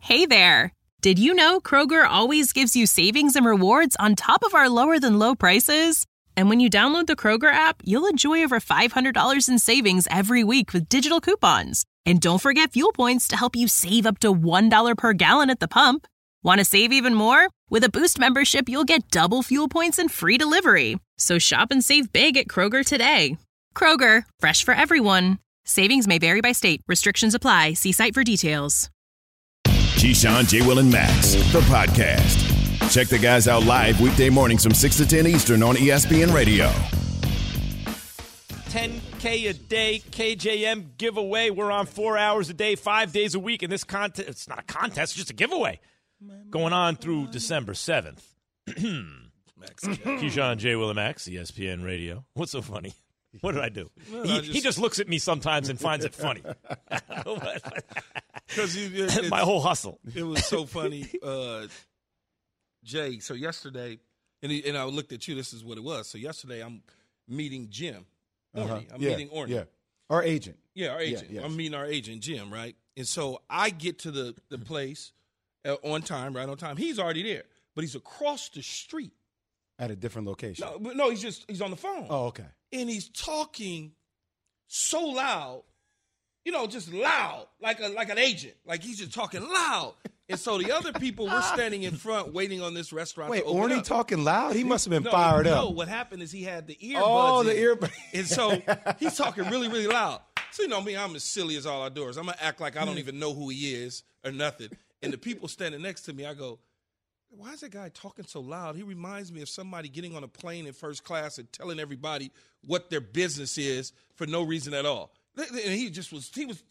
Hey there! Did you know Kroger always gives you savings and rewards on top of our lower-than-low prices? And when you download the Kroger app, you'll enjoy over $500 in savings every week with digital coupons. And don't forget fuel points to help you save up to $1 per gallon at the pump. Want to save even more? With a Boost membership, you'll get double fuel points and free delivery. So shop and save big at Kroger today. Kroger, fresh for everyone. Savings may vary by state. Restrictions apply. See site for details. Keyshawn, J. Will, and Max, the podcast. Check the guys out live weekday mornings from 6 to 10 Eastern on ESPN Radio. $10K a day, KJM giveaway. We're on 4 hours a day, 5 days a week. And this contest, it's not a contest, it's just a giveaway. Going on through December 7th. Keyshawn, J. Will, and Max, ESPN Radio. What's so funny? What did I do? Well, he just looks at me sometimes and finds it funny. Because my whole hustle. It was so funny. Jay, so yesterday, and I looked at you, this is what it was. So yesterday I'm meeting Jim. Orny. I'm meeting Orny. Yeah. Our agent. Yeah, our agent. Yeah, yes. I'm meeting our agent, Jim, right? And so I get to the place on time, right on time. He's already there, but he's across the street. At a different location. No, he's on the phone. Oh, okay. And he's talking so loud, just loud, like an agent. Like he's just talking loud. And so the other people were standing in front waiting on this restaurant to open Orny up. talking loud? He must have been fired up. No, what happened is he had the earbuds Oh, the earbuds. And so he's talking really, really loud. So you know me, I'm as silly as all outdoors. I'm going to act like I don't even know who he is or nothing. And the people standing next to me, I go, why is that guy talking so loud? He reminds me of somebody getting on a plane in first class and telling everybody what their business is for no reason at all. And he was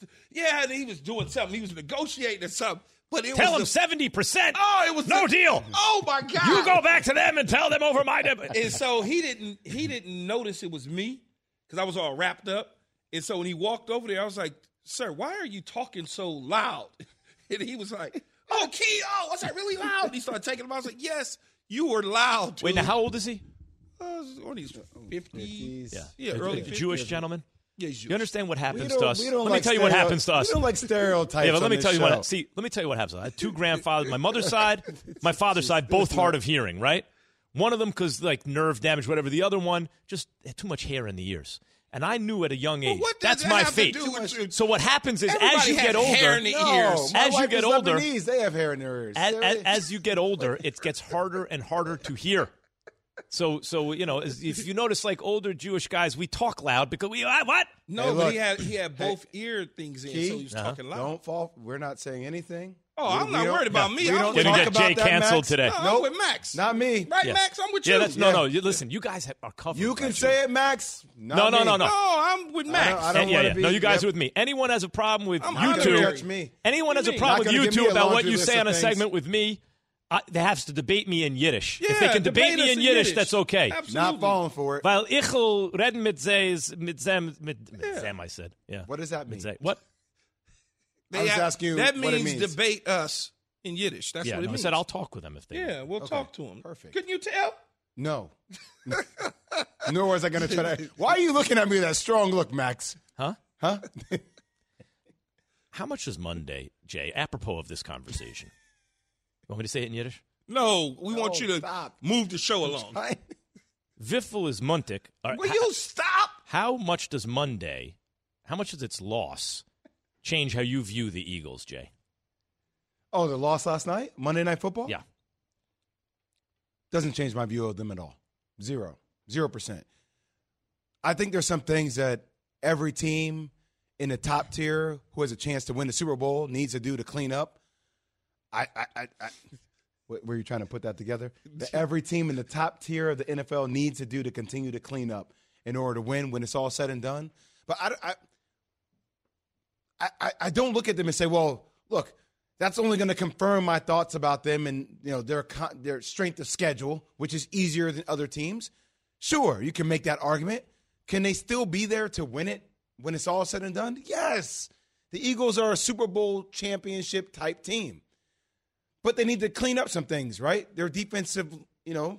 doing something. He was negotiating or something. But it tell was him 70%. Oh, it was no deal. Oh my God! You go back to them and tell them over my. And so he didn't notice it was me because I was all wrapped up. And so when he walked over there, I was like, "Sir, why are you talking so loud?" And he was like, "Oh, Key, was that really loud?" And he started taking him. I was like, "Yes, you were loud." Wait, now how old is he? On his 50s. Yeah, early 50s. Jewish gentleman. Yeah, he's Jewish. You understand what happens to us? Let me tell you what happens to us. We don't like stereotypes. Yeah, but let me tell you what. Let me tell you what happens. I had two grandfathers. My mother's side, my father's side, both hard of hearing. Right. One of them because like nerve damage, whatever. The other one just had too much hair in the ears. And I knew at a young age that's my fate. So what happens is as you get older, hair in the ears. As you get older, they have hair in their ears. As you get older, it gets harder and harder to hear. So if you notice, like older Jewish guys, we talk loud because we what? No, but he had both ear things in, so he was talking loud. Don't fall. We're not saying anything. Oh, I'm not worried about me. We don't Did talk get about Jay that, canceled Max. today? No, I'm with Max. Not me. Right, Max? I'm with you. Yeah, no. Listen, you guys are covered. You can say it, Max. No. No, I'm with Max. I don't want to be. No, you guys are with me. Anyone has a problem with I'm you not two? gonna touch me. Anyone has a Not problem with gonna you give me two a about what laundry you list say of on a things. segment with me? They have to debate me in Yiddish. Yeah, if they can debate me in Yiddish, that's okay. Absolutely. Not falling for it. Weil ich will reden mit zem, I said. Yeah. What does that mean? What? I was asking you that what it means means. Debate us in Yiddish. That's what it I means. said I'll talk with them if they. Yeah, we'll talk to him. Perfect. Couldn't you tell? No. Nor was I going to try to. Why are you looking at me with that strong look, Max? Huh? How much is Monday, Jay, apropos of this conversation? You want me to say it in Yiddish? No, we want you to move the show along. Wiffel is Montic. Will you stop? How much does its loss change how you view the Eagles, Jay? Oh, the loss last night? Monday Night Football? Yeah. Doesn't change my view of them at all. 0%. I think there's some things that every team in the top tier who has a chance to win the Super Bowl needs to do to clean up. Were you trying to put that together? That every team in the top tier of the NFL needs to do to continue to clean up in order to win when it's all said and done. But I don't look at them and say, well, look, that's only going to confirm my thoughts about them and their strength of schedule, which is easier than other teams. Sure, you can make that argument. Can they still be there to win it when it's all said and done? Yes. The Eagles are a Super Bowl championship type team. But they need to clean up some things, right? Their defensive,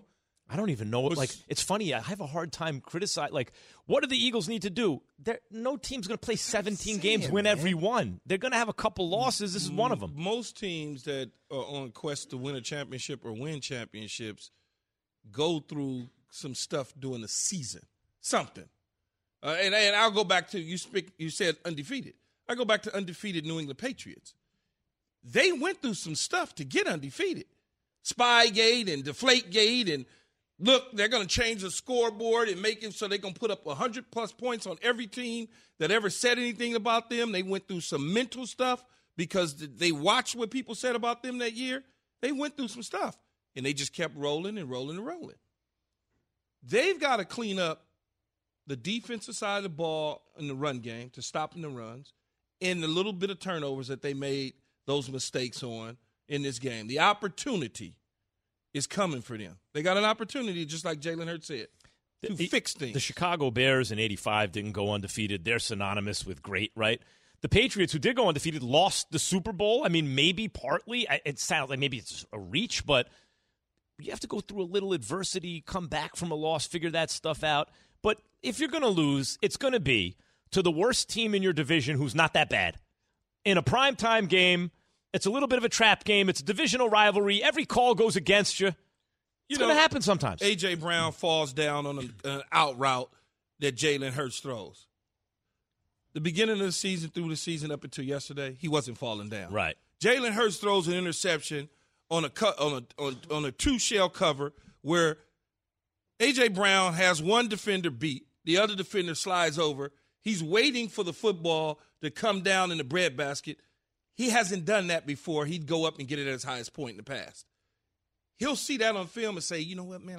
I don't even know. Like, it's funny. I have a hard time criticizing. Like, what do the Eagles need to do? No team's going to play 17 games, win every one. They're going to have a couple losses. This is one of them. Most teams that are on quest to win a championship or win championships go through some stuff during the season. Something. And I'll go back to, you said undefeated. I go back to undefeated New England Patriots. They went through some stuff to get undefeated. Spygate and Deflategate, and look, they're going to change the scoreboard and make it so they're going to put up 100-plus points on every team that ever said anything about them. They went through some mental stuff because they watched what people said about them that year. They went through some stuff, and they just kept rolling and rolling and rolling. They've got to clean up the defensive side of the ball in the run game to stopping the runs and the little bit of turnovers that they made those mistakes on in this game. The opportunity is coming for them. They got an opportunity, just like Jalen Hurts said, to fix things. The Chicago Bears in '85 didn't go undefeated. They're synonymous with great, right? The Patriots, who did go undefeated, lost the Super Bowl. I mean, maybe partly. It sounds like maybe it's a reach, but you have to go through a little adversity, come back from a loss, figure that stuff out. But if you're going to lose, it's going to be to the worst team in your division who's not that bad. In a primetime game, it's a little bit of a trap game. It's a divisional rivalry. Every call goes against you. It's going to happen sometimes. A.J. Brown falls down on an out route that Jalen Hurts throws. The beginning of the season through the season up until yesterday, he wasn't falling down. Right. Jalen Hurts throws an interception on a two-shell cover where A.J. Brown has one defender beat. The other defender slides over. He's waiting for the football to come down in the breadbasket. He hasn't done that before. He'd go up and get it at his highest point in the past. He'll see that on film and say, you know what, man,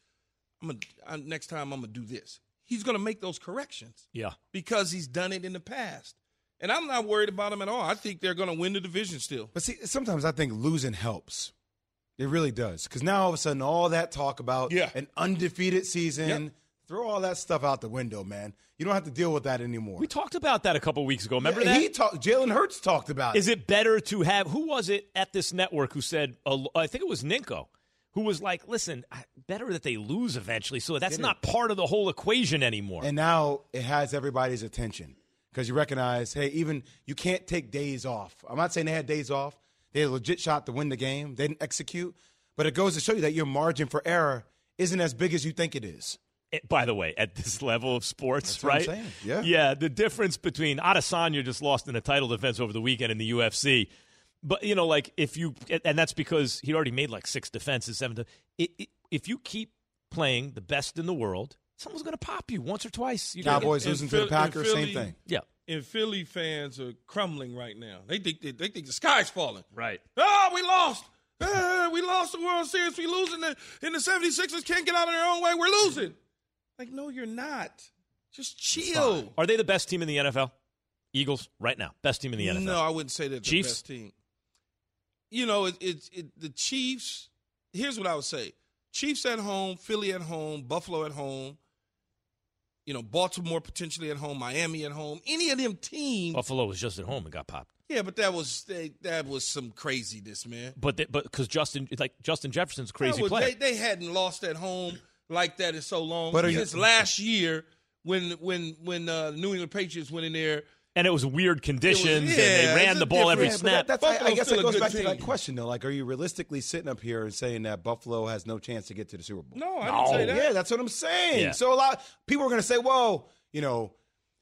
next time I'm going to do this. He's going to make those corrections. Yeah. Because he's done it in the past. And I'm not worried about him at all. I think they're going to win the division still. But see, sometimes I think losing helps. It really does. Because now all of a sudden, all that talk about an undefeated season, throw all that stuff out the window, man. You don't have to deal with that anymore. We talked about that a couple weeks ago. Remember that? Jalen Hurts talked about it. Is it better to have – who was it at this network who said – I think it was Ninko, who was like, listen, better that they lose eventually. So that's not part of the whole equation anymore. And now it has everybody's attention because you recognize, hey, even you can't take days off. I'm not saying they had days off. They had a legit shot to win the game. They didn't execute. But it goes to show you that your margin for error isn't as big as you think it is. By the way, at this level of sports, that's right? What I'm saying. Yeah, the difference between Adesanya just lost in a title defense over the weekend in the UFC. But, you know, like if you – and that's because he already made like 6 defenses, 7 if you keep playing the best in the world, someone's going to pop you once or twice. Cowboys losing to the Packers, same thing. Yeah. And Philly fans are crumbling right now. They think the sky's falling. Right. Oh, we lost. We lost the World Series. We losing and the 76ers can't get out of their own way. We're losing. Like, no, you're not. Just chill. Are they the best team in the NFL? Eagles, right now. Best team in the NFL. No, I wouldn't say they're the best team. You know, the Chiefs, here's what I would say. Chiefs at home, Philly at home, Buffalo at home, you know, Baltimore potentially at home, Miami at home. Any of them teams. Buffalo was just at home and got popped. Yeah, but that was some craziness, man. But because Justin Jefferson's a crazy player. They hadn't lost at home like that in so long. But since last year when New England Patriots went in there. And it was weird conditions, and they ran the ball every snap. But I guess it goes back team. to that question, though. Like, are you realistically sitting up here and saying that Buffalo has no chance to get to the Super Bowl? No, I didn't say that. Yeah, that's what I'm saying. Yeah. So a lot of people are going to say, well, you know,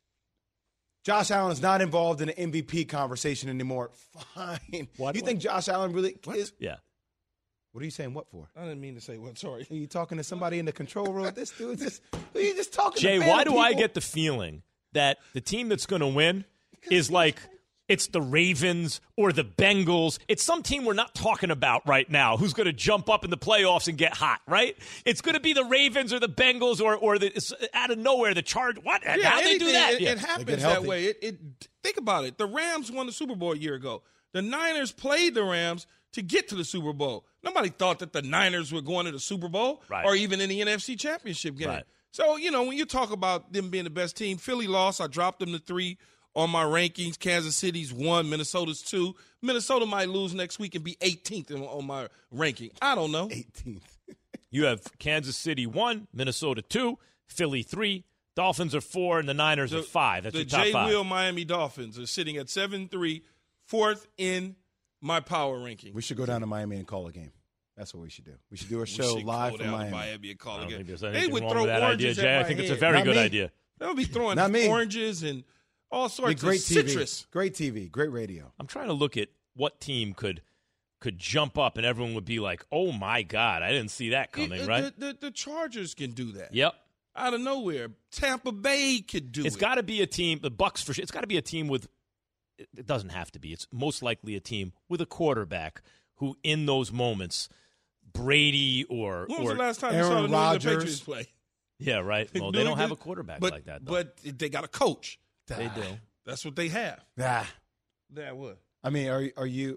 Josh Allen's not involved in an MVP conversation anymore. Fine. You think Josh Allen really is? Yeah. What are you saying what for? I didn't mean to say what. Sorry. Are you talking to somebody in the control room? This dude just – you just talking Jay, to why do people? I get the feeling that the team that's going to win is like it's the Ravens or the Bengals? It's some team we're not talking about right now who's going to jump up in the playoffs and get hot, right? It's going to be the Ravens or the Bengals or out of nowhere the Chargers. What? Yeah, how they do that? It happens that way. Think about it. The Rams won the Super Bowl a year ago. The Niners played the Rams to get to the Super Bowl. Nobody thought that the Niners were going to the Super Bowl or even in the NFC Championship game. Right. So, you know, when you talk about them being the best team, Philly lost. I dropped them to 3 on my rankings. Kansas City's 1, Minnesota's 2. Minnesota might lose next week and be 18th on my ranking. I don't know. 18th. You have Kansas City 1, Minnesota 2, Philly 3, Dolphins are 4, and the Niners are 5. That's the your top J. 5. Will Miami Dolphins are sitting at 7-3, fourth in my power ranking. We should go down to Miami and call a game. That's what we should do. We should do a show live from Miami. And call I don't again. think there's They anything would wrong throw with that idea, oranges Jay. at I my think it's a head. very Not good me. idea. They'll be throwing Not me. oranges and all sorts Great of TV. citrus. Great TV. Great radio. I'm trying to look at what team could jump up and everyone would be like, oh, my God, I didn't see that coming, right? The Chargers can do that. Yep. Out of nowhere. Tampa Bay could do it. It's got to be a team, the Bucs for sure. It's got to be a team with, it doesn't have to be. It's most likely a team with a quarterback who, in those moments, Brady or When was the last time you Aaron saw the New England Rodgers. Patriots play? yeah, right. Well, they don't have a quarterback like that, though. But they got a coach. They do. That's what they have. Nah. That would. I mean, are you?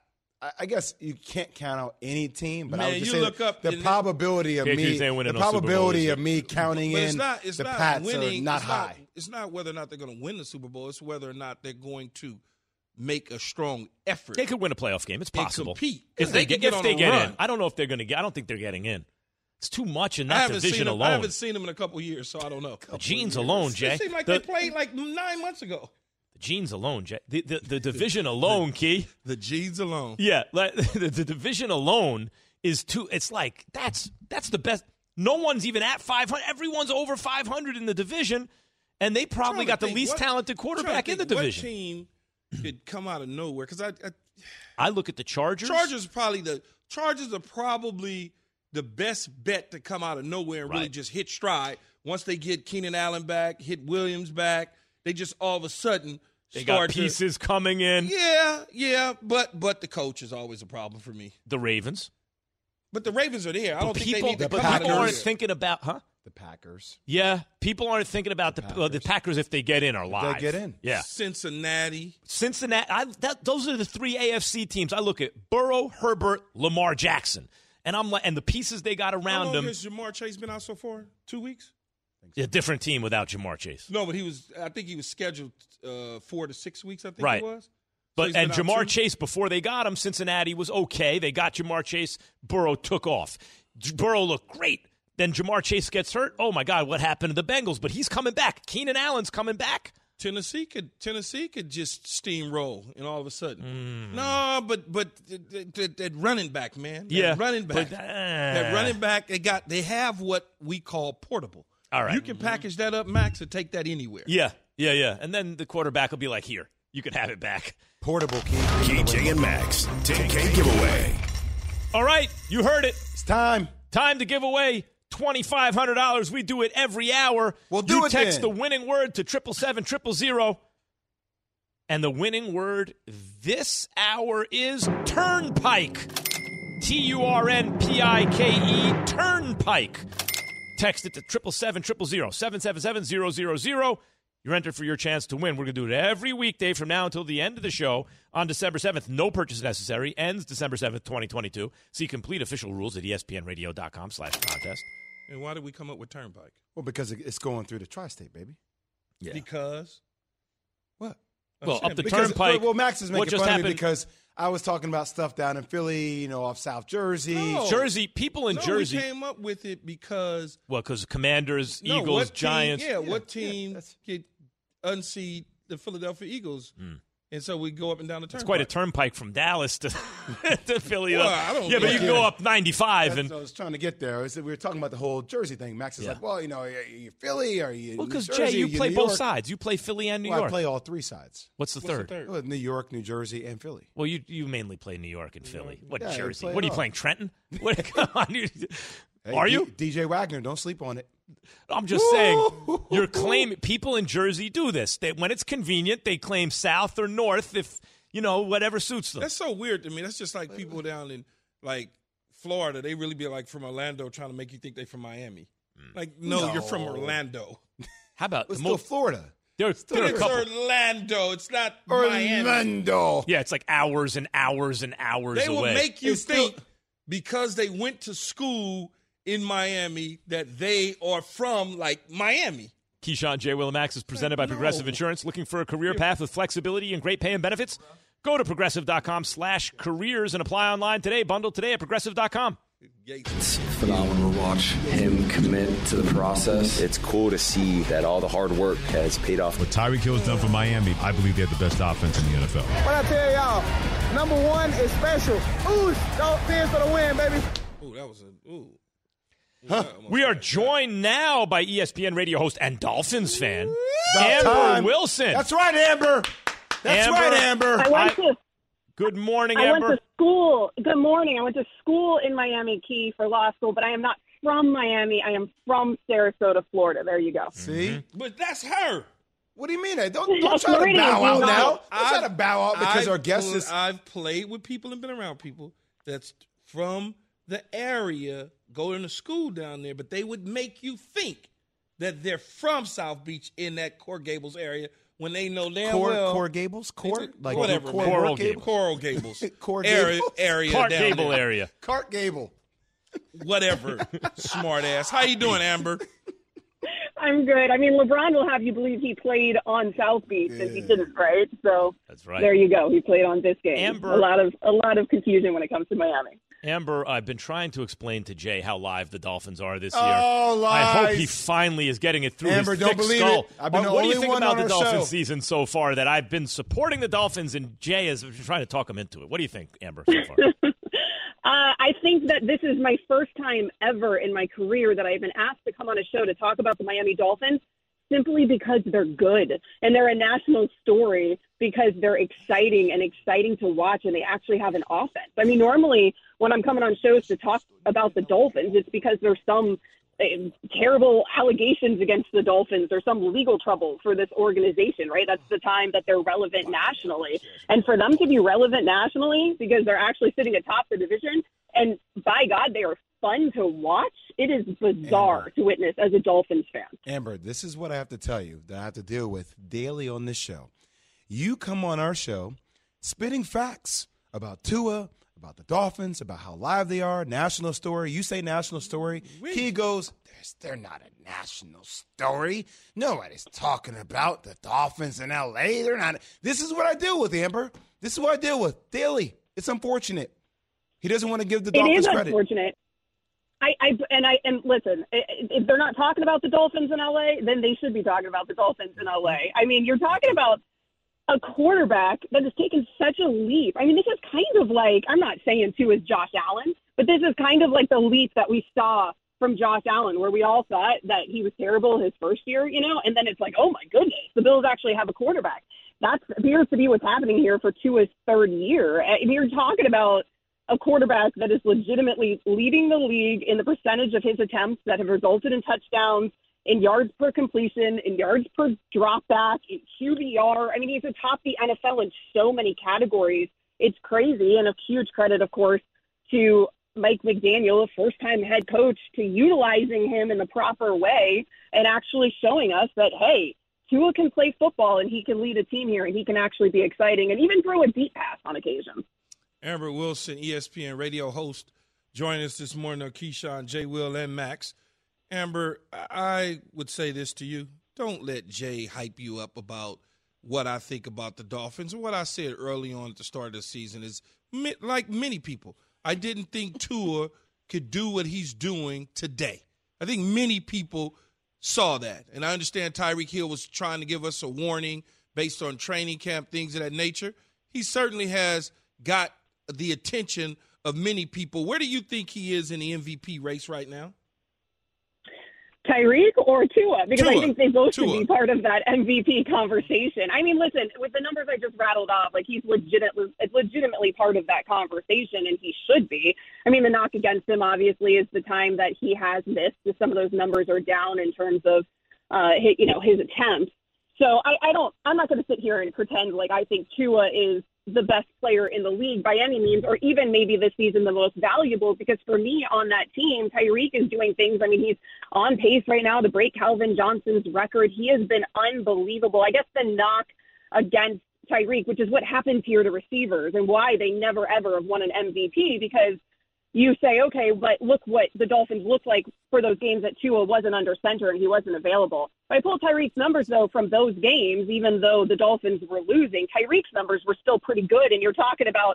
I guess you can't count out any team, but I Man, would just you say look up the and probability of Patriots me, ain't winning the no Super Bowl probability this of me counting But in it's the not Pats winning. are not it's high. It's not whether or not they're going to win the Super Bowl. It's whether or not they're going to make a strong effort. They could win a playoff game. It's and possible. compete. If they could get on a in. run. I don't know if they're going to get. I don't think they're getting in. It's too much in I that haven't division seen them. alone. I haven't seen them in a couple of years, so I don't know. The genes alone, Jay. It seemed like the, they played like 9 months ago. the genes alone, Jay. The division alone, Key. The genes alone. Yeah, like, the division alone is too. It's like that's the best. No one's even at 500. Everyone's over 500 in the division, and they probably got the least talented quarterback in the division. What team could come out of nowhere? Because I look at the Chargers. Chargers are probably the best bet to come out of nowhere and really Right. just hit stride. Once they get Keenan Allen back, hit Williams back, they just all of a sudden They start got pieces coming in. Yeah, but the coach is always a problem for me. The Ravens. But the Ravens are there. I don't think they People, need to but come out of people aren't nowhere. thinking about, huh? The Packers. Yeah, people aren't thinking about the Packers if they get in or live. They get in. Yeah. Cincinnati. Those are the 3 AFC teams. I look at Burrow, Herbert, Lamar Jackson, and I'm like, and the pieces they got How around long them. has Jamar Chase been out so far? 2 weeks? A different team without Jamar Chase. No, but I think he was scheduled 4 to 6 weeks, I think Right. it was. So But he's been and out Jamar 2. Chase, before they got him, Cincinnati was okay. They got Jamar Chase. Burrow took off. Burrow looked great. Then Jamar Chase gets hurt. Oh my God, what happened to the Bengals? But he's coming back. Keenan Allen's coming back. Tennessee could just steamroll, and all of a sudden, no, but that running back, man, that running back, that running back, they have what we call portable. All right. You can package that up, Max, and take that anywhere. Yeah. And then the quarterback will be like, here, you can have it back. Portable key. KJ and Max, 10K giveaway. All right, you heard it. It's time. Time to give away $2,500. We do it every hour. Well, do you it text then. the winning word to 777-000. And the winning word this hour is turnpike. Turnpike. Turnpike. Text it to 777-000. 777-000. You're entered for your chance to win. We're going to do it every weekday from now until the end of the show on December 7th. No purchase necessary. Ends December 7th, 2022. See complete official rules at espnradio.com/contest. And why did we come up with Turnpike? Well, because it's going through the tri-state, baby. Yeah. Because What? Well, up the Because, turnpike. well, Max is what making just fun of me happened? because I was talking about stuff down in Philly, off South Jersey. No. Jersey, people in Jersey. we came up with it because Well, because Commanders, no, Eagles, what team- Giants. what team that's- could unseat the Philadelphia Eagles? And so we go up and down the turnpike. It's quite a turnpike from Dallas to, to Philly. Well, I don't yeah, but know. you can go up 95 That's and what I was trying to get there. We were talking about the whole Jersey thing. Max is Yeah. like, well, are you Philly? Are you because New Jay, Jersey? you Are play New both York? sides. You play Philly and New Well, York. I play all three sides. What's the What's third? the third? Well, New York, New Jersey, and Philly. Well, you mainly play New York and Philly. What Yeah, you Jersey? play What are it you all. playing? Trenton? What, come on, Hey, are you? DJ Wagner? Don't sleep on it. I'm just saying, you're claiming people in Jersey do this. They, when it's convenient, they claim south or north if, whatever suits them. That's so weird to me. That's just like people down in like Florida. They really be like from Orlando trying to make you think they from Miami. Like, no, you're from Orlando. How about It's still Florida. there are a It's couple. Orlando. It's not Miami. Orlando. Yeah, it's like hours and hours and hours They will away. make you It's still- think because they went to school in Miami that they are from like Miami. Keyshawn, J. Will, and Max is presented by Progressive Insurance. Looking for a career path with flexibility and great pay and benefits? Go to progressive.com/careers and apply online today. Bundle today at progressive.com. It's phenomenal to watch him commit to the process. It's cool to see that all the hard work has paid off. What Tyreek Hill's done for Miami, I believe they have the best offense in the NFL. What I tell y'all, number one is special. Ooh, Dolphins for the win, baby. Ooh, that was a ooh. Huh. We are joined now by ESPN radio host and Dolphins fan, Amber time. Wilson. That's right, Amber. That's right, Amber. Good morning, I Amber. went to school. Good morning. I went to school in Miami Key for law school, but I am not from Miami. I am from Sarasota, Florida. There you go. See? But that's her. What do you mean? Don't try to bow out now. Don't try to bow out because our guest is. I've played with people and been around people that's from the area, going to school down there, but they would make you think that they're from South Beach in that Coral Gables area when they know damn well. Coral Gables? Like whatever. Coral Gables. Coral Gables. Area Clark down Gable there. area. Clark Gable. Whatever. Smart ass. How you doing, Amber? I'm good. I mean, LeBron will have you believe he played on South Beach, and he didn't, right? So that's right. There you go. He played on this game. Amber, a lot of confusion when it comes to Miami. Amber, I've been trying to explain to Jay how live the Dolphins are this year. Oh, lies. I hope he finally is getting it through Amber, his don't thick believe skull. it. I've been the what do you only think one about on the our Dolphins show. season so far? That I've been supporting the Dolphins, and Jay is trying to talk him into it. What do you think, Amber, so far? I think that this is my first time ever in my career that I've been asked to come on a show to talk about the Miami Dolphins simply because they're good. And they're a national story because they're exciting to watch, and they actually have an offense. I mean, normally when I'm coming on shows to talk about the Dolphins, it's because there's some terrible allegations against the Dolphins or some legal trouble for this organization, right? That's the time that they're relevant nationally. And for them to be relevant nationally because they're actually sitting atop the division, and by God, they are fun to watch. It is bizarre to witness as a Dolphins fan. Amber, this is what I have to tell you that I have to deal with daily on this show. You come on our show spitting facts about Tua, about the Dolphins, about how live they are, national story. You say national story. Key goes, they're not a national story. Nobody's talking about the Dolphins in L.A. They're not. This is what I deal with, Amber. This is what I deal with daily. It's unfortunate. He doesn't want to give the Dolphins credit. It is unfortunate. And listen, if they're not talking about the Dolphins in L.A., then they should be talking about the Dolphins in L.A. I mean, you're talking about a quarterback that has taken such a leap. I mean, this is kind of like, I'm not saying Tua is Josh Allen, but this is kind of like the leap that we saw from Josh Allen, where we all thought that he was terrible his first year, and then it's like, oh my goodness, the Bills actually have a quarterback. That appears to be what's happening here for Tua's third year. And you're talking about a quarterback that is legitimately leading the league in the percentage of his attempts that have resulted in touchdowns, in yards per completion, in yards per drop back, in QBR. I mean, he's atop the NFL in so many categories. It's crazy, and a huge credit, of course, to Mike McDaniel, a first-time head coach, to utilizing him in the proper way and actually showing us that, hey, Tua can play football and he can lead a team here and he can actually be exciting and even throw a deep pass on occasion. Amber Wilson, ESPN radio host, joining us this morning on Keyshawn, J. Will, and Max. Amber, I would say this to you. Don't let Jay hype you up about what I think about the Dolphins. What I said early on at the start of the season is, like many people, I didn't think Tua could do what he's doing today. I think many people saw that. And I understand Tyreek Hill was trying to give us a warning based on training camp, things of that nature. He certainly has got the attention of many people. Where do you think he is in the MVP race right now? Tyreek or Tua? Because Tua. I think they both should be part of that MVP conversation. I mean, listen, with the numbers I just rattled off, like he's legitimately part of that conversation, and he should be. I mean, the knock against him, obviously, is the time that he has missed. Some of those numbers are down in terms of, his attempts. So I'm not going to sit here and pretend like I think Tua is the best player in the league by any means, or even maybe this season the most valuable, because for me on that team, Tyreek is doing things. I mean, he's on pace right now to break Calvin Johnson's record. He has been unbelievable. I guess the knock against Tyreek, which is what happens here to receivers and why they never, ever have won an MVP, because you say, okay, but look what the Dolphins looked like for those games that Tua wasn't under center and he wasn't available. If I pull Tyreek's numbers, though, from those games, even though the Dolphins were losing, Tyreek's numbers were still pretty good. And you're talking about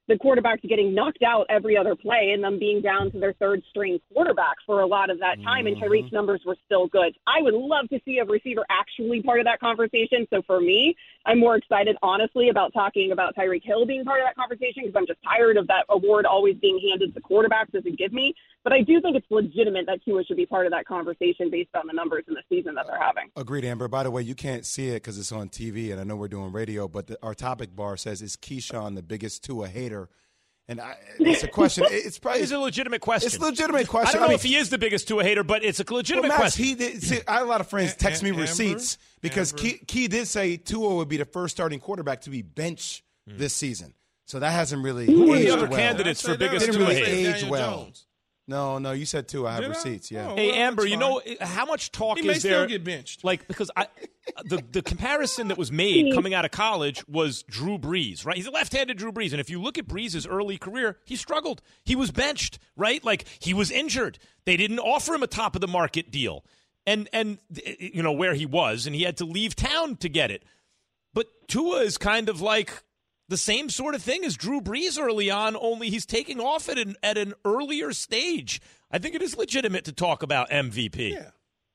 the quarterbacks getting knocked out every other play and them being down to their third string quarterback for a lot of that time. And Tyreek's numbers were still good. I would love to see a receiver actually part of that conversation. So for me, I'm more excited, honestly, about talking about Tyreek Hill being part of that conversation because I'm just tired of that award always being handed to quarterbacks as a give me. But I do think it's legitimate that Tua should be part of that conversation based on the numbers in the season that they're having. Agreed, Amber. By the way, you can't see it because it's on TV, and I know we're doing radio, but our topic bar says, is Keyshawn the biggest Tua hater? And it's a question. It's a legitimate question. It's a legitimate question. I don't know if he is the biggest Tua hater, but it's a legitimate Max, question. I had a lot of friends text me receipts because Key did say Tua would be the first starting quarterback to be benched this season. So that hasn't really Who are the aged other well. candidates for biggest Didn't Tua really hater? age well. No, you said Tua. I have receipts. Yeah. Hey, Amber, you know how much talk He may is there? still get benched. Like because the comparison that was made coming out of college was Drew Brees, right? He's a left-handed Drew Brees, and if you look at Brees' early career, he struggled. He was benched, right? Like he was injured. They didn't offer him a top of the market deal, and you know where he was, and he had to leave town to get it. But Tua is kind of like the same sort of thing as Drew Brees early on, only he's taking off at an earlier stage. I think it is legitimate to talk about MVP. Yeah.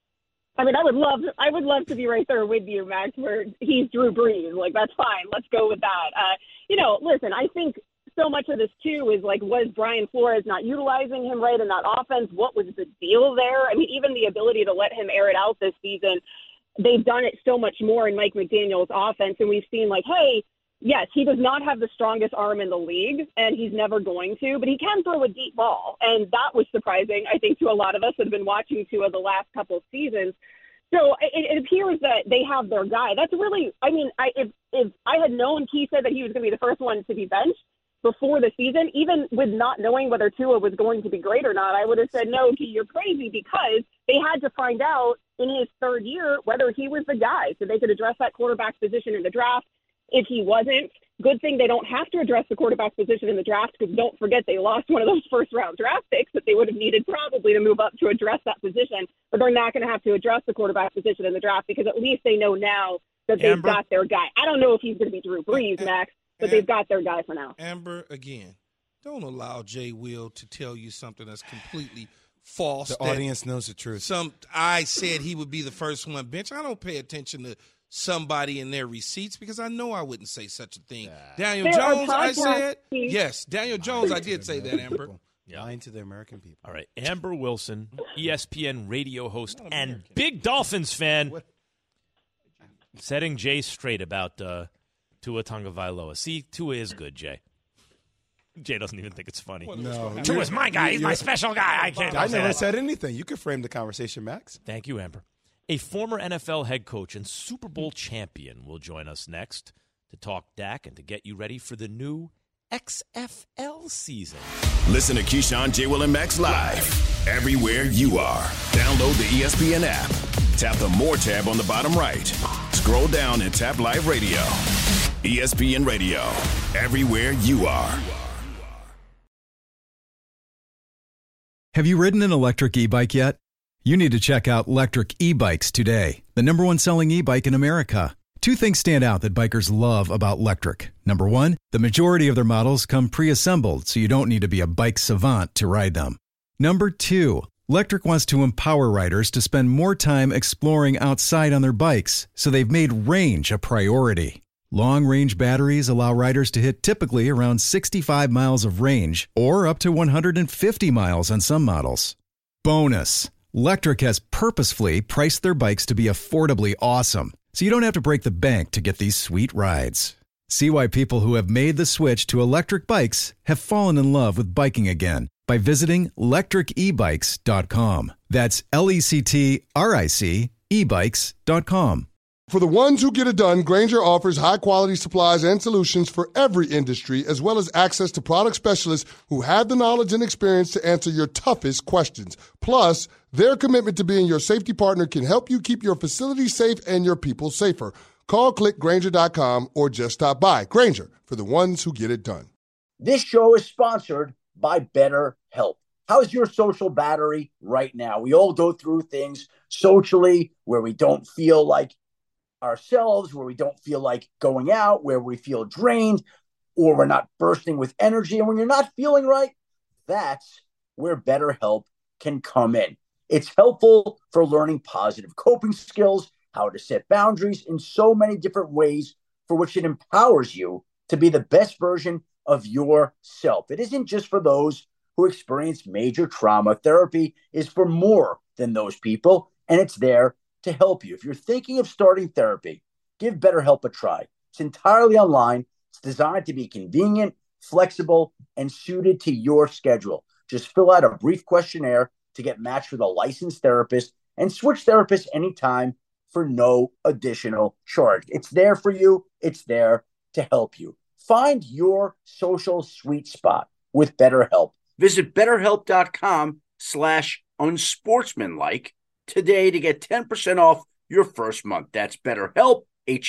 I mean, I would love to be right there with you, Max, where he's Drew Brees. Like, that's fine. Let's go with that. Listen, I think so much of this, too, is like, was Brian Flores not utilizing him right in that offense? What was the deal there? I mean, even the ability to let him air it out this season, they've done it so much more in Mike McDaniel's offense, and we've seen, like, hey, yes, he does not have the strongest arm in the league, and he's never going to, but he can throw a deep ball. And that was surprising, I think, to a lot of us that have been watching Tua the last couple of seasons. So it appears that they have their guy. That's really, I mean, if I had known Key said that he was going to be the first one to be benched before the season, even with not knowing whether Tua was going to be great or not, I would have said, no, Key, you're crazy, because they had to find out in his third year whether he was the guy so they could address that quarterback position in the draft. If he wasn't, good thing they don't have to address the quarterback position in the draft, because don't forget they lost one of those first-round draft picks that they would have needed probably to move up to address that position. But they're not going to have to address the quarterback position in the draft because at least they know now that they've got their guy. I don't know if he's going to be Drew Brees, Max, but they've got their guy for now. Amber, again, don't allow Jay Will to tell you something that's completely false. The audience knows the truth. I said he would be the first one bench. I don't pay attention to somebody in their receipts because I know I wouldn't say such a thing. Daniel Jones, I said. Yes, Daniel Jones, I did say that, Amber. Lying to the American people. All right, Amber Wilson, ESPN radio host and big Dolphins fan, setting Jay straight about Tua Tagovailoa. See, Tua is good, Jay. Jay doesn't even think it's funny. No, Tua's my guy. He's my special guy. I can't. I never said anything. You could frame the conversation, Max. Thank you, Amber. A former NFL head coach and Super Bowl champion will join us next to talk Dak and to get you ready for the new XFL season. Listen to Keyshawn, J. Will, and Max live everywhere you are. Download the ESPN app. Tap the More tab on the bottom right. Scroll down and tap Live Radio. ESPN Radio, everywhere you are. Have you ridden an electric e-bike yet? You need to check out Lectric E-Bikes today, the #1 selling e-bike in America. Two things stand out that bikers love about Lectric. Number one, the majority of their models come pre-assembled, so you don't need to be a bike savant to ride them. Number two, Lectric wants to empower riders to spend more time exploring outside on their bikes, so they've made range a priority. Long-range batteries allow riders to hit typically around 65 miles of range, or up to 150 miles on some models. Bonus! Lectric has purposefully priced their bikes to be affordably awesome, so you don't have to break the bank to get these sweet rides. See why people who have made the switch to electric bikes have fallen in love with biking again by visiting lectricebikes.com. That's LECTRIC ebikes.com. For the ones who get it done, Grainger offers high-quality supplies and solutions for every industry, as well as access to product specialists who have the knowledge and experience to answer your toughest questions. Plus, their commitment to being your safety partner can help you keep your facility safe and your people safer. Call clickgrainger.com or just stop by. Grainger, for the ones who get it done. This show is sponsored by BetterHelp. How's your social battery right now? We all go through things socially where we don't feel like ourselves, where we don't feel like going out, where we feel drained. or we're not bursting with energy, and when you're not feeling right, that's where BetterHelp can come in. It's helpful for learning positive coping skills, how to set boundaries in so many different ways, for which it empowers you to be the best version of yourself. It isn't just for those who experience major trauma. Therapy is for more than those people, and it's there to help you. If you're thinking of starting therapy, give BetterHelp a try. It's entirely online. It's designed to be convenient, flexible, and suited to your schedule. Just fill out a brief questionnaire to get matched with a licensed therapist and switch therapists anytime for no additional charge. It's there for you. It's there to help you. Find your social sweet spot with BetterHelp. Visit BetterHelp.com/unsportsmanlike today to get 10% off your first month. That's BetterHelp,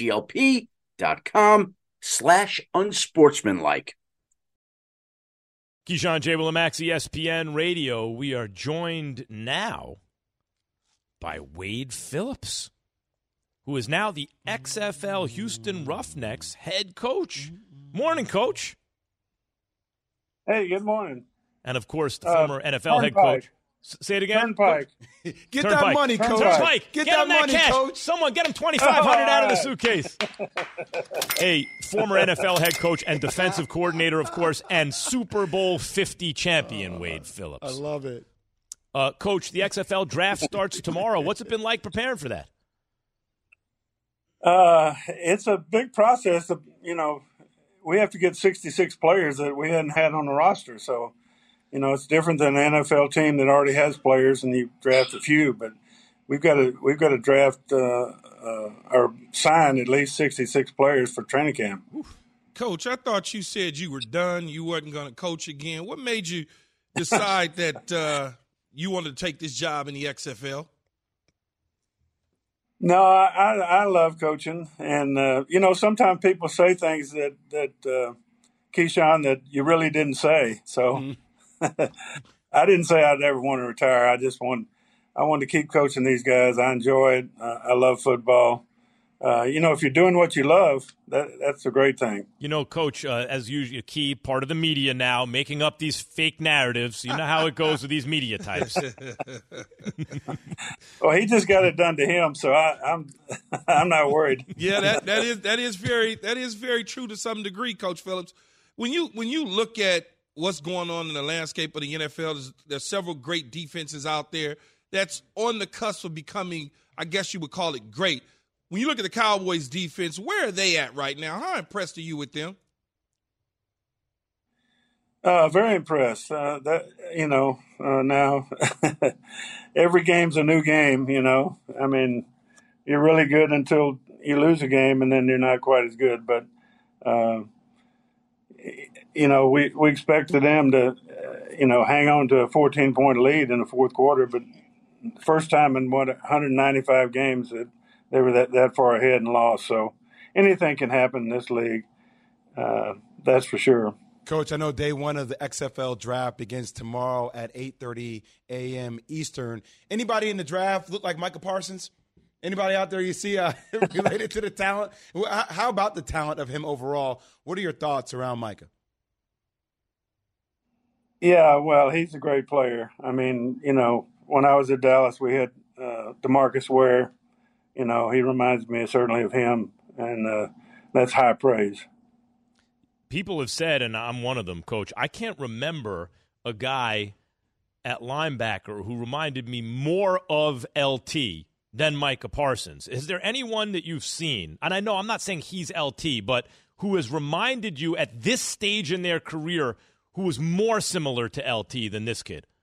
HELP.com/unsportsmanlike. Keyshawn, J. Will, and Max, ESPN Radio. We are joined now by Wade Phillips, who is now the XFL Houston Roughnecks head coach. Morning, Coach. Hey, good morning. And, of course, the former NFL head coach. Say it again. Turnpike. Get that money, Coach. Turnpike. Get that that money, cash. Coach. Someone get him $2,500 out of the suitcase. Hey, former NFL head coach and defensive coordinator, of course, and Super Bowl 50 champion, Wade Phillips. I love it. Coach, the XFL draft starts tomorrow. What's it been like preparing for that? It's a big process. We have to get 66 players that we hadn't had on the roster. So, it's different than an NFL team that already has players and you draft a few. But we've got to draft or sign at least 66 players for training camp. Coach, I thought you said you were done. You wasn't going to coach again. What made you decide that you wanted to take this job in the XFL? No, I love coaching, and sometimes people say things that Keyshawn, that you really didn't say. So I didn't say I'd ever want to retire. I wanted to keep coaching these guys. I enjoy it. I love football. If you're doing what you love, that's a great thing. Coach, as usual, a key part of the media now, making up these fake narratives. You know how it goes with these media types. Well, he just got it done to him, so I'm not worried. Yeah, that is very true to some degree, Coach Phillips. When you look at what's going on in the landscape of the NFL, there's several great defenses out there that's on the cusp of becoming, I guess you would call it, great. When you look at the Cowboys defense, where are they at right now? How impressed are you with them? Very impressed. Now every game's a new game, I mean, you're really good until you lose a game and then you're not quite as good. But, we expected them to, hang on to a 14-point lead in the fourth quarter. But first time in 195 games that they were that far ahead and lost. So anything can happen in this league. That's for sure. Coach, I know day one of the XFL draft begins tomorrow at 8:30 a.m. Eastern. Anybody in the draft look like Micah Parsons? Anybody out there you see related to the talent? How about the talent of him overall? What are your thoughts around Micah? Yeah, well, he's a great player. I mean, when I was at Dallas, we had DeMarcus Ware. He reminds me certainly of him, and that's high praise. People have said, and I'm one of them, Coach, I can't remember a guy at linebacker who reminded me more of LT than Micah Parsons. Is there anyone that you've seen, and I know I'm not saying he's LT, but who has reminded you at this stage in their career who was more similar to LT than this kid?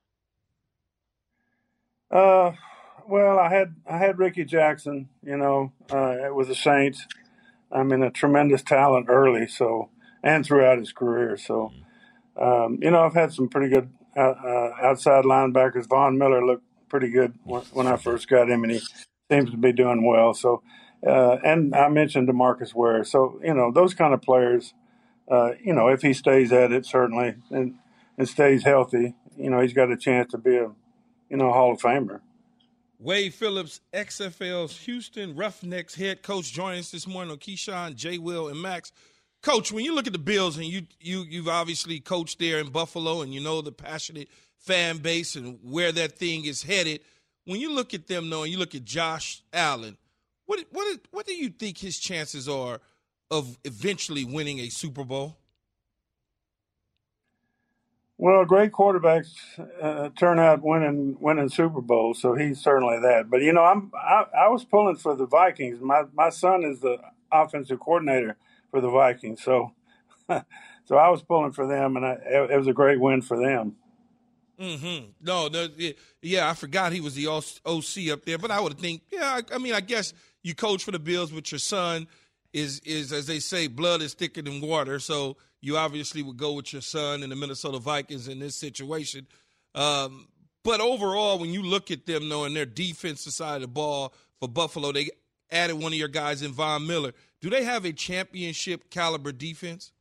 Well, I had Ricky Jackson, it was a Saints. I mean, a tremendous talent early, and throughout his career. So, I've had some pretty good outside linebackers. Von Miller looked pretty good when I first got him, and he seems to be doing well. So, and I mentioned DeMarcus Ware. So, those kind of players, if he stays at it, certainly, and stays healthy, he's got a chance to be a Hall of Famer. Wade Phillips, XFL's Houston Roughnecks head coach, joining us this morning on Keyshawn, J. Will, and Max. Coach, when you look at the Bills and you've obviously coached there in Buffalo and you know the passionate fan base and where that thing is headed, when you look at them, though, and you look at Josh Allen, what do you think his chances are of eventually winning a Super Bowl? Well, great quarterbacks turn out winning Super Bowls, so he's certainly that. But I was pulling for the Vikings. My son is the offensive coordinator for the Vikings, so I was pulling for them, and it was a great win for them. Mm-hmm. No, I forgot he was the OC up there, but I would think, I guess you coach for the Bills, but your son is as they say, blood is thicker than water, so you obviously would go with your son and the Minnesota Vikings in this situation. But overall, when you look at them, though, and their defensive side of the ball for Buffalo, they added one of your guys in Von Miller. Do they have a championship caliber defense?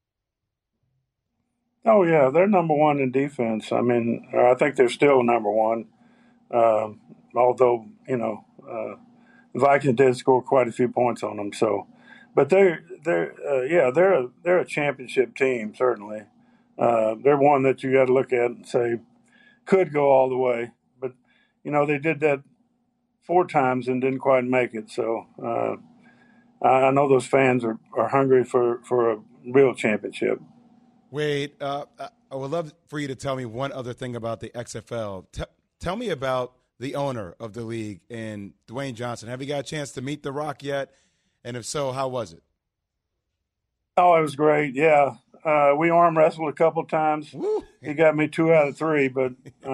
Oh, yeah, they're number one in defense. I mean, I think they're still number one, although, the Vikings did score quite a few points on them. So, but they're a championship team, certainly. They're one that you got to look at and say could go all the way. But, they did that 4 times and didn't quite make it. So I know those fans are hungry for a real championship. Wade, I would love for you to tell me one other thing about the XFL. Tell me about the owner of the league and Dwayne Johnson. Have you got a chance to meet The Rock yet? And if so, how was it? Oh, it was great. Yeah. We arm wrestled a couple times. Woo. He got me 2 out of 3, but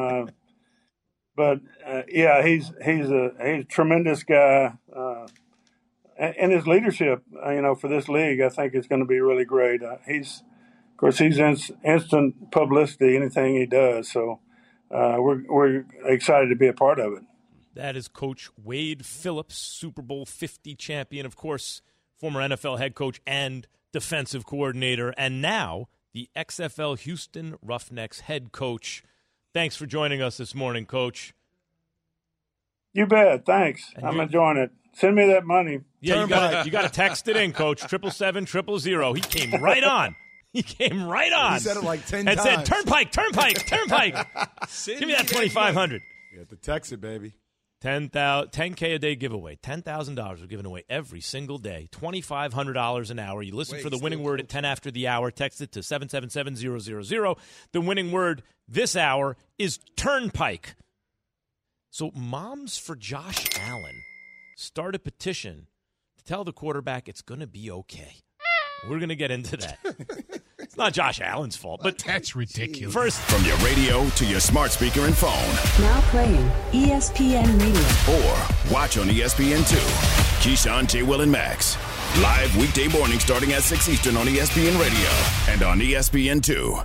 yeah, he's a tremendous guy. And his leadership, for this league, I think is going to be really great. He's instant publicity, anything he does. So we're excited to be a part of it. That is Coach Wade Phillips, Super Bowl 50 champion, of course, former NFL head coach and defensive coordinator, and now the XFL Houston Roughnecks head coach. Thanks for joining us this morning, Coach. You bet. Thanks. I'm enjoying it. Send me that money. Yeah, you got to text it in, Coach. 777-000. He came right on. He came right on. He said it like 10 times. And said, Turnpike. Give me that $2,500. You have to text it, baby. $10K a day giveaway. $10,000 we're giving away every single day. $2,500 an hour. You listen for the winning word at 10 after the hour. Text it to 777-000. The winning word this hour is Turnpike. So Moms for Josh Allen start a petition to tell the quarterback it's going to be okay. We're going to get into that. It's not Josh Allen's fault, but that's ridiculous. First, from your radio to your smart speaker and phone. Now playing ESPN Radio. Or watch on ESPN2. Keyshawn, J. Will, and Max. Live weekday morning starting at 6 Eastern on ESPN Radio and on ESPN2.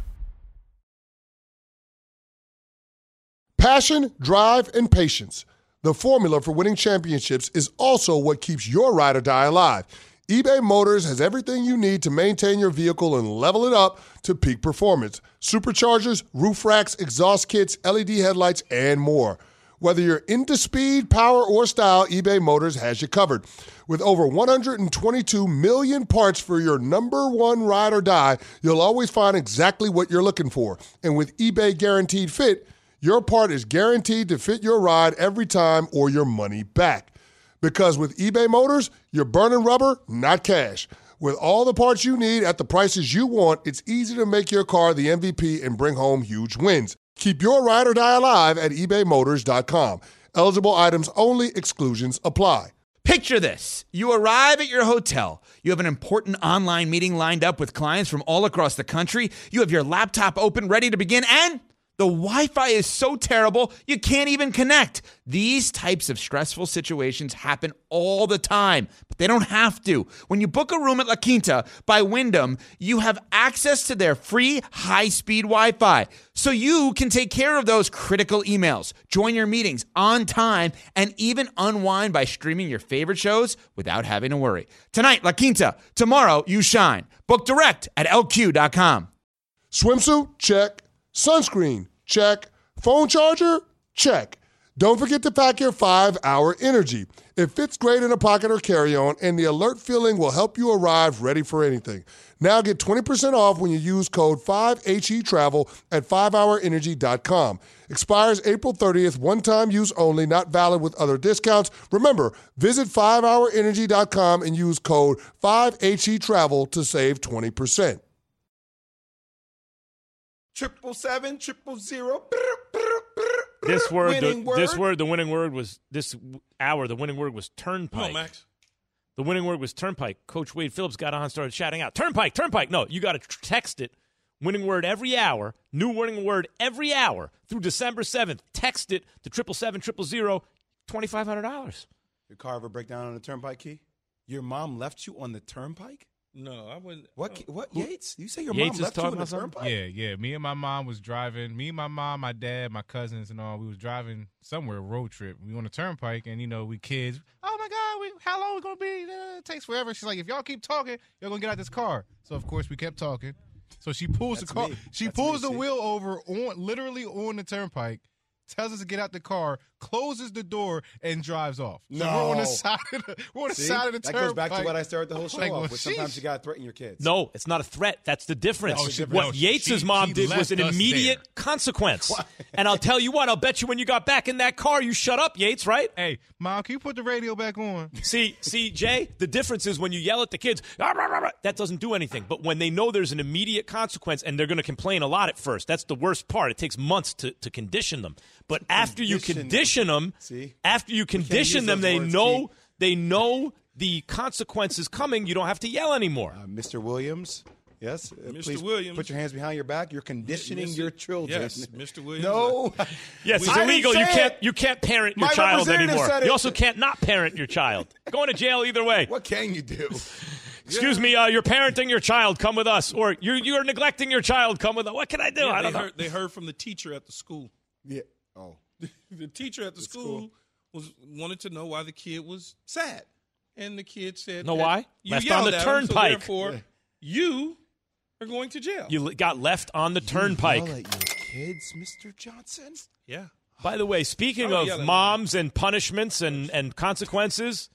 Passion, drive, and patience. The formula for winning championships is also what keeps your ride or die alive. eBay Motors has everything you need to maintain your vehicle and level it up to peak performance. Superchargers, roof racks, exhaust kits, LED headlights, and more. Whether you're into speed, power, or style, eBay Motors has you covered. With over 122 million parts for your number one ride or die, you'll always find exactly what you're looking for. And with eBay Guaranteed Fit, your part is guaranteed to fit your ride every time or your money back. Because with eBay Motors, you're burning rubber, not cash. With all the parts you need at the prices you want, it's easy to make your car the MVP and bring home huge wins. Keep your ride or die alive at ebaymotors.com. Eligible items only. Exclusions apply. Picture this. You arrive at your hotel. You have an important online meeting lined up with clients from all across the country. You have your laptop open, ready to begin, and the Wi-Fi is so terrible, you can't even connect. These types of stressful situations happen all the time, but they don't have to. When you book a room at La Quinta by Wyndham, you have access to their free high-speed Wi-Fi, so you can take care of those critical emails, join your meetings on time, and even unwind by streaming your favorite shows without having to worry. Tonight, La Quinta. Tomorrow, you shine. Book direct at LQ.com. Swimsuit? Check. Sunscreen? Check. Phone charger? Check. Don't forget to pack your 5-Hour Energy. It fits great in a pocket or carry-on, and the alert feeling will help you arrive ready for anything. Now get 20% off when you use code 5HETRAVEL at 5hourenergy.com. Expires April 30th, one-time use only, not valid with other discounts. Remember, visit 5hourenergy.com and use code 5HETRAVEL to save 20%. 777-000. This word, Winning the winning word was this hour. The winning word was turnpike. Come on, Max. The winning word was turnpike. Coach Wade Phillips got on and started shouting out, "Turnpike, turnpike." No, you got to text it. Winning word every hour. New winning word every hour through December 7th. Text it to 777-000. $2,500. Your car ever break down on the turnpike, Key? Your mom left you on the turnpike? No, I wouldn't. What, Yates? You say your Yates mom left you on the something? turnpike? Yeah. Me and my mom was driving. Me and my mom, my dad, my cousins, and all. We was driving somewhere, road trip. We on a turnpike, and we kids. Oh my God, how long we gonna be? It takes forever. She's like, if y'all keep talking, y'all gonna get out this car. So of course we kept talking. So she pulls the car. She pulls the wheel over literally on the turnpike. Tells us to get out the car, closes the door, and drives off. So we're on the side of the turnpike. That goes back to what I started the whole show Like, off well, with. Sometimes you got to threaten your kids. No, it's not a threat. That's the difference. No, What Yates' mom did was an immediate consequence. And I'll tell you what, I'll bet you when you got back in that car, you shut up, Yates, right? Hey, Mom, can you put the radio back on? See, Jay, the difference is when you yell at the kids, "Ah, rah, rah, rah," that doesn't do anything. But when they know there's an immediate consequence and they're going to complain a lot at first, that's the worst part. It takes months to condition them. But after you condition them, they know the consequences coming. You don't have to yell anymore. Mr. Williams, yes? Please Williams. put your hands behind your back. You're conditioning your children. Yes, Mr. Williams. No. Yes, it's illegal. You can't parent your child anymore. You also can't not parent your child. Going to jail either way. What can you do? Excuse me, you're parenting your child. Come with us. Or you're neglecting your child. Come with us. What can I do? Yeah, I don't know. They heard from the teacher at the school. Yeah. Oh. The teacher at the school wanted to know why the kid was sad. And the kid said, "Know why? You left yelled on the at turnpike. him, so therefore, you are going to jail." You got left on the turnpike. Yell at your kids, Mr. Johnson? Yeah. By the way, speaking of moms and punishments and consequences,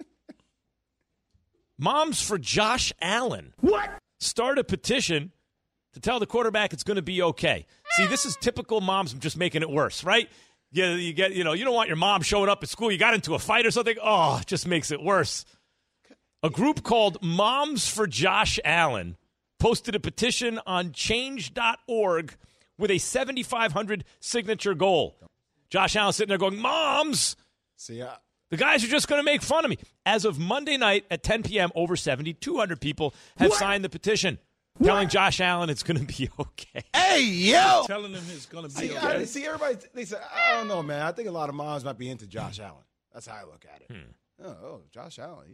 Moms for Josh Allen start a petition to tell the quarterback it's going to be okay. See, this is typical moms just making it worse, right? Yeah, you don't want your mom showing up at school. You got into a fight or something. Oh, it just makes it worse. A group called Moms for Josh Allen posted a petition on change.org with a 7,500 signature goal. Josh Allen sitting there going, "Moms, the guys are just going to make fun of me." As of Monday night at 10 p.m., over 7,200 people have signed the petition. Telling Josh Allen it's going to be okay. Hey, yo! Telling him it's going to be okay. See, everybody, they say, I don't know, man. I think a lot of moms might be into Josh Allen. That's how I look at it. Oh, Josh Allen,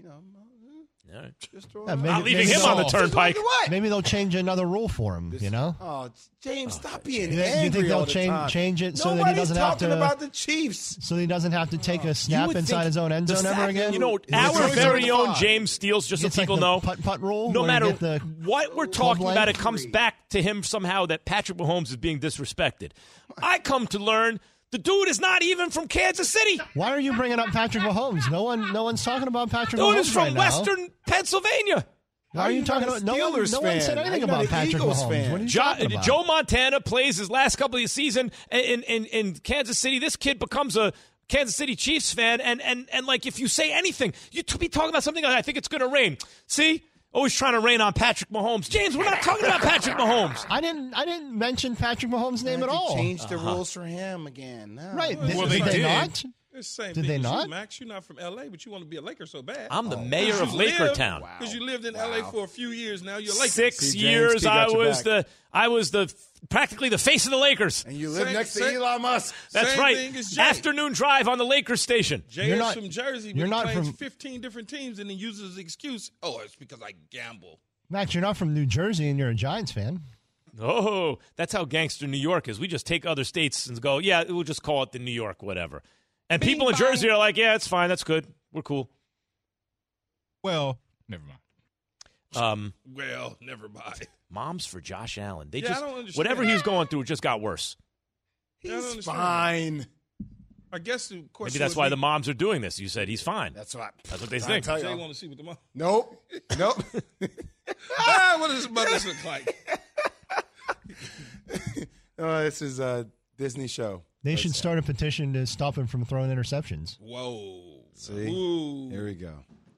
just throw it not leaving him on the turnpike. Maybe they'll change another rule for him, Oh, James, stop being You angry think they'll all the time. change it so that he Nobody's doesn't have talking to about the Chiefs. So he doesn't have to take a snap inside his own end zone ever again? You know, our very own James Steele, just so people know, putt rule. no matter what we're talking about, it length? comes back to him somehow that Patrick Mahomes is being disrespected. I come to learn the dude is not even from Kansas City. Why are you bringing up Patrick Mahomes? No one's talking about Patrick Mahomes. Dude is from right Western Pennsylvania. Why are you talking about? No one said anything about Patrick Mahomes. What are you talking about? Joe Montana plays his last couple of seasons in Kansas City. This kid becomes a Kansas City Chiefs fan, and like if you say anything, you be talking about something like, I think it's going to rain. See? Always trying to rain on Patrick Mahomes. James, we're not talking about Patrick Mahomes. I didn't mention Patrick Mahomes' name at all. Changed the rules for him again. No. Right. Well, did they not? It's the same Did thing they as not? you, Max. You're not from L.A., but you want to be a Laker so bad. I'm the mayor of Lakertown. Because you lived in L.A. for a few years. Now you're a Laker. 6 years I was the practically the face of the Lakers. And you live next to Elon Musk. That's Same right. thing as Jay. Afternoon drive on the Lakers station. Jay You're is not- from Jersey, but you're he not claims from- 15 different teams and then uses the excuse, it's because I gamble. Max, you're not from New Jersey and you're a Giants fan. Oh, that's how gangster New York is. We just take other states and go, yeah, we'll just call it the New York whatever. And people in Jersey are like, yeah, it's fine. That's good. We're cool. Well, never mind. Well, never mind. Moms for Josh Allen. They Yeah, I just don't understand. whatever he was going through, it just got worse. I don't He's understand. fine. I guess the question Maybe that's why the moms are doing this. You said he's fine. That's what they think. They want to see what the mom. Nope. What does mothers look like? This is a Disney show. They should start a petition to stop him from throwing interceptions. Whoa. See? Ooh. Here we go.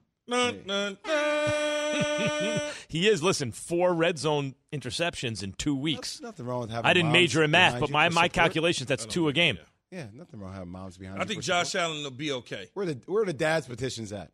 He is, 4 red zone interceptions in 2 weeks. Nothing wrong with having I didn't moms major in math, but behind you for my support. calculations, that's 2 a game. Yeah, nothing wrong with having moms behind I you. think for Josh support. Allen will be okay. Where are the dad's petitions at?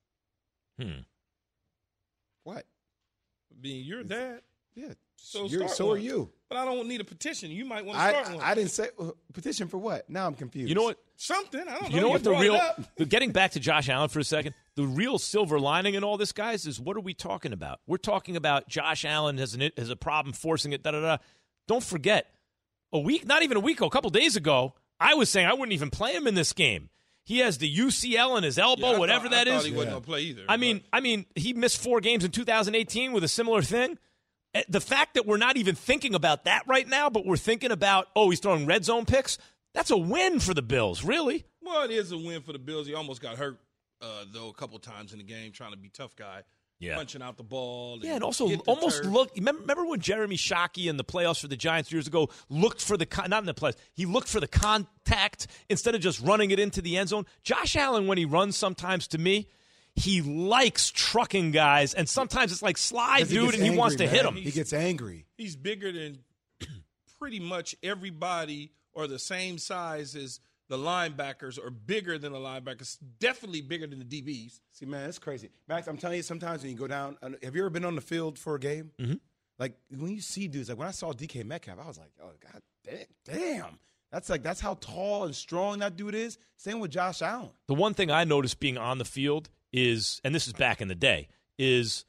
What? Being your dad. Yeah. So are you. But I don't need a petition. You might want to start one. I didn't say petition for what? Now I'm confused. You know what? Something. I don't know. You know what the brought real it up. getting back to Josh Allen for a second, the real silver lining in all this, guys, is what are we talking about? We're talking about Josh Allen has a problem forcing it, da-da-da. Don't forget, not even a week ago, a couple days ago, I was saying I wouldn't even play him in this game. He has the UCL in his elbow, whatever that is. I thought he wasn't going to play either. I mean, he missed 4 games in 2018 with a similar thing. The fact that we're not even thinking about that right now, but we're thinking about, he's throwing red zone picks, that's a win for the Bills, really. Well, it is a win for the Bills. He almost got hurt, though, a couple times in the game trying to be tough guy. Yeah. Punching out the ball. And also almost looked. Remember when Jeremy Shockey in the playoffs for the Giants years ago looked for not in the playoffs, he looked for the contact instead of just running it into the end zone? Josh Allen, when he runs sometimes, to me, he likes trucking guys, and sometimes it's like slide, dude, and he wants to hit him. He gets angry. He's bigger than pretty much everybody or the same size as the linebackers or bigger than the linebackers, definitely bigger than the DBs. See, man, it's crazy. Max, I'm telling you, sometimes when you go down, have you ever been on the field for a game? Mm-hmm. Like, when you see dudes, like when I saw DK Metcalf, I was like, oh, God damn. That's how tall and strong that dude is. Same with Josh Allen. The one thing I noticed being on the field is, and this is back in the day, is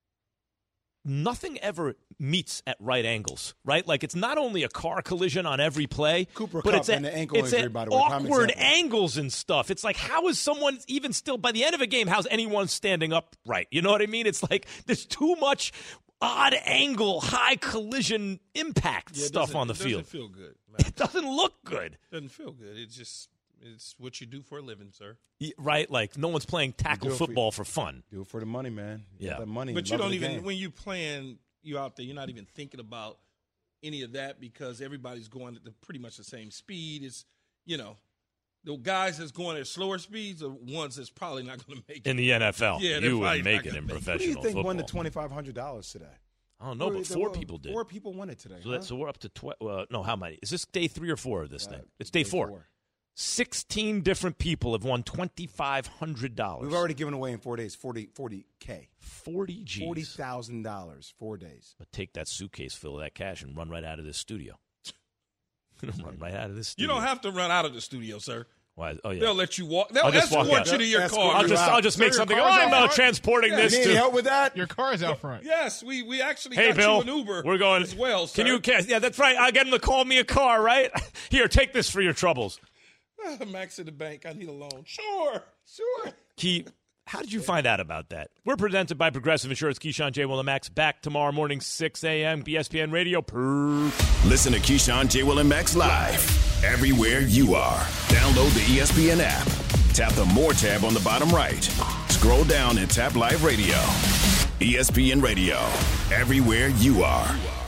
nothing ever meets at right angles, right? Like, it's not only a car collision on every play, Cooper but Kupp it's and the ankle injury, by the way, prime awkward example. angles and stuff. It's like, how is someone even still, by the end of a game, how's anyone standing up right? You know what I mean? It's like there's too much odd angle, high collision impact stuff on the field. It doesn't feel good, Max. It doesn't look good. It doesn't feel good. It's what you do for a living, sir. Right? Like, no one's playing tackle football for fun. Do it for the money, man. Yeah. That money. But you don't even, when you're playing, you out there, you're not even thinking about any of that because everybody's going at pretty much the same speed. It's, the guys that's going at slower speeds are ones that's probably not going to make it. In the NFL. Yeah, you would make it in professional Who do you think football. won the $2,500 today? I don't know, but 4 people did. 4 people won it today. So we're up to 12. No, how many? Is this day 3 or 4 of this thing? It's day 4. 16 different people have won $2,500. We've already given away in 4 days $40K. 40 G's. $40,000, 4 days. But take that suitcase full of that cash and run right out of this studio. Run right out of this studio. You don't have to run out of the studio, sir. Why? Oh, yeah. They'll let you walk. They'll just walk escort out. you to your car. I'll just make something. I'm transporting this. You need to help with that? Your car's out front. Yes, we actually Hey, got Bill, you an Uber we're going as well, sir. Can you? Yeah, that's right. I'll get him to call me a car, right? Here, take this for your troubles. Max at the bank. I need a loan. Sure. Key, how did you find out about that? We're presented by Progressive Insurance. Keyshawn, J. Will, and Max back tomorrow morning, 6 a.m. ESPN Radio. Listen to Keyshawn, J. Will, and Max live everywhere you are. Download the ESPN app. Tap the More tab on the bottom right. Scroll down and tap Live Radio. ESPN Radio. Everywhere you are.